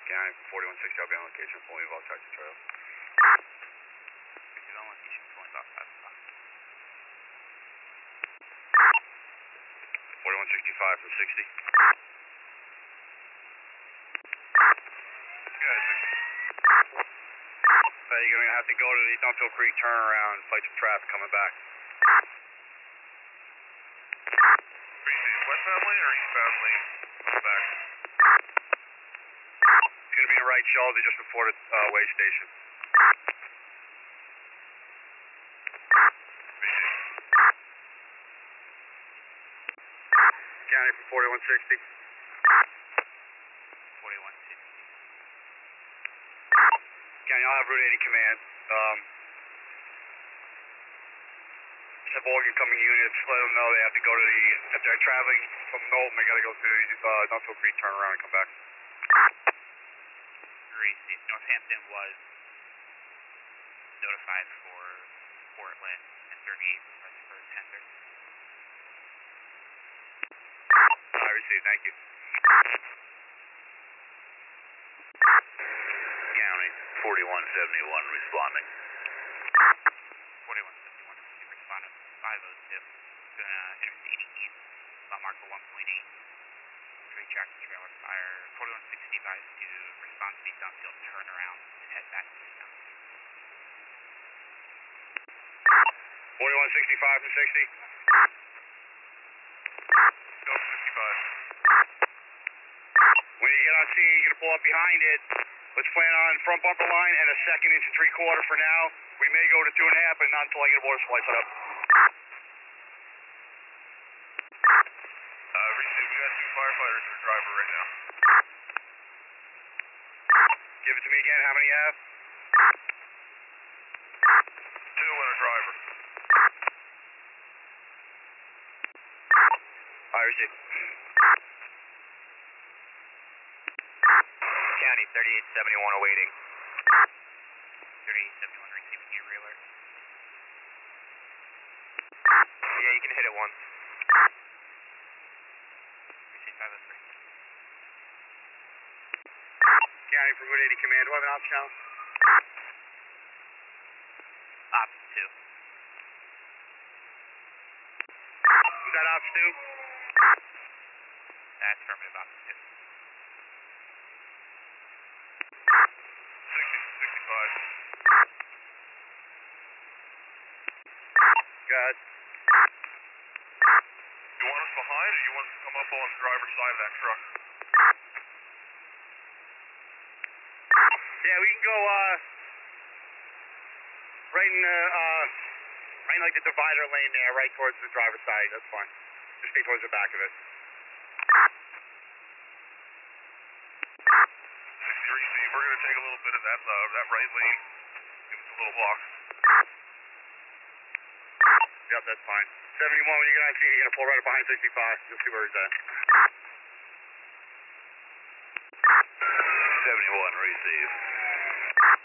County 4160, I'll be on location, pulling you off taxi trail. 60 on location, pulling off 4165 from 60. You're going to have to go to the Dunfield Creek turnaround, fight some traffic coming back. Westbound lane or eastbound lane? Back. It's going to be in right shoulder just before the way station. County for 4160. 4160. County, I'll have Route 80 command. Just have all incoming units, let them know they have to go to the, if they're traveling from Knowlton, they got to go to the Dunfield Creek turnaround and come back. Great. Northampton was notified for Portland and 38 request for tender. I received, thank you. County 4171 responding. 4171 responded 502. Gonna enter the 80 east, spot mark for 1.8. Trade tractor trailer fire. 4160 advised to respond to the Dunfield turnaround and head back to the town. 4165 from 60. Go 65. When you get on scene, you're going to pull up behind it. Let's plan on front bumper line and a second into 3/4 for now. We may go to 2.5, but not until I get a water supply set up. Receive, we got 2 firefighters and a driver right now. Give it to me again, how many you have? 2 and a driver. I received. County 3871 awaiting. 3871 receiving your alert. Yeah, you can hit it once. Receive 503. County for Route 80 command, do I have an ops channel? Ops 2. Was that ops 2? That's affirmative, ops 2. 65. Go ahead. You want us behind or you want us to come up on the driver's side of that truck? Yeah, we can go, right in the, right in like the divider lane there, right towards the driver's side, that's fine. Just stay towards the back of it. 60 receive, we're going to take a little bit of that right lane. Give us a little walk. Yep, that's fine. 71, when you get on scene, you're going to pull right up behind 65. You'll see where he's at. 71 receive.